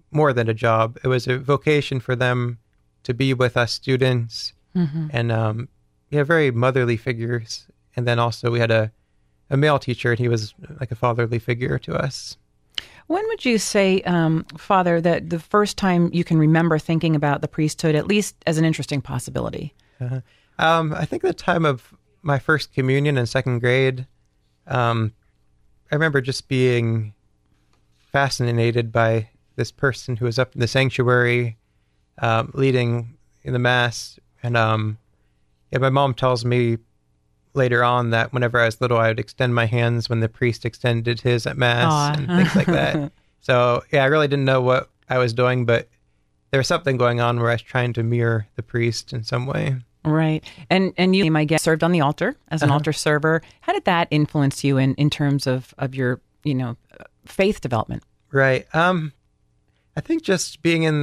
more than a job. It was a vocation for them to be with us students, and very motherly figures. And then also we had a male teacher, and he was like a fatherly figure to us. When would you say, Father, that the first time you can remember thinking about the priesthood, at least as an interesting possibility? I think the time of my first communion in second grade, I remember just being fascinated by this person who was up in the sanctuary leading in the Mass. And my mom tells me later on that whenever I was little, I would extend my hands when the priest extended his at Mass and things like that. So, I really didn't know what I was doing, but there was something going on where I was trying to mirror the priest in some way. Right. And you, my guest, served on the altar as an altar server. How did that influence you in terms of your, faith development? Right. I think just being in